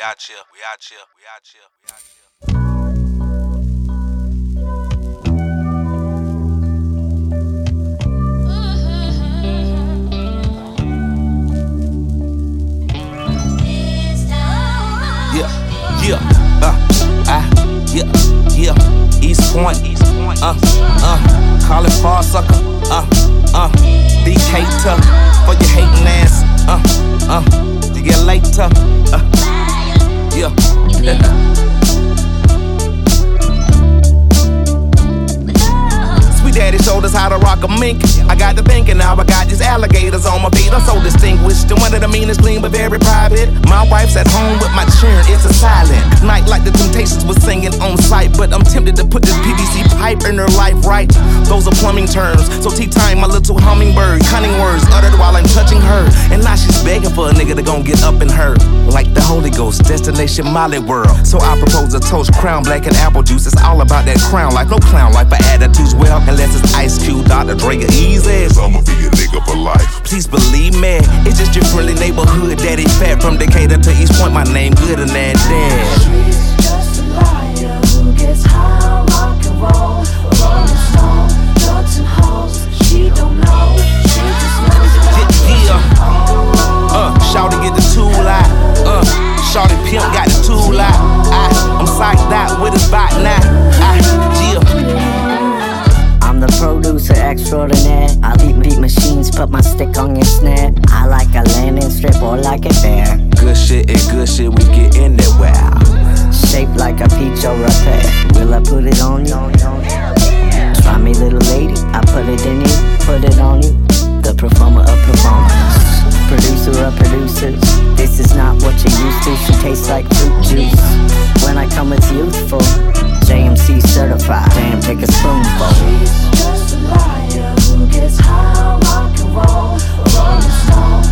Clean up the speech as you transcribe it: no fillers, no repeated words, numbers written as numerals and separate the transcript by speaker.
Speaker 1: out here, we out here, we out here, we out here. East Point, call it fall sucker, DK tough, for your hating ass, to get later, Sweet daddy showed us how to rock a mink. I got to thinking now I got these alligators on my feet. I'm so distinguished and one of the meanest, clean but very private. My wife's at home with my children, it's a silent night like the Temptations was singing on sight. But I'm tempted to put this PVC pipe in her life right. Those are plumbing terms, so tea time my little hummingbird. Cunning words uttered while I'm touching her. And now she's begging for a nigga to gon' get up in her. Like the Holy Ghost, destination Molly world. So I propose a toast, crown black and apple juice. It's all about that crown life, no clown life, but attitudes well. Unless it's Ice Cube, Dr. Dre, or Easy.
Speaker 2: I'ma be a nigga for life.
Speaker 1: Please believe me, it's just your friendly neighborhood daddy fat from Decatur to East Point. My name good and that dad.
Speaker 3: She's just a liar who gets high on rock and roll. A rolling stone, drugs and hoes. She don't know, she just knows that
Speaker 1: Shawty get the tool out. Shawty pimp got the tool out. I'm psyched out with his bot now.
Speaker 4: I'm the producer extraordinaire. I beat machines, put my stick on your snare. I like a landing strip or like a bear.
Speaker 1: Good shit and good shit, we get in there, wow.
Speaker 4: Shaped like a peach or a pear. Will I put it on you? Try me, little lady, I put it in you, put it on you. The performer of performers, producer of producers. This is not what you're used to, she tastes like fruit juice. When I come it's youthful, JMC certified. Damn, take a spoonful.
Speaker 3: she's just a liar who gets high on rock and roll. A rolling stone,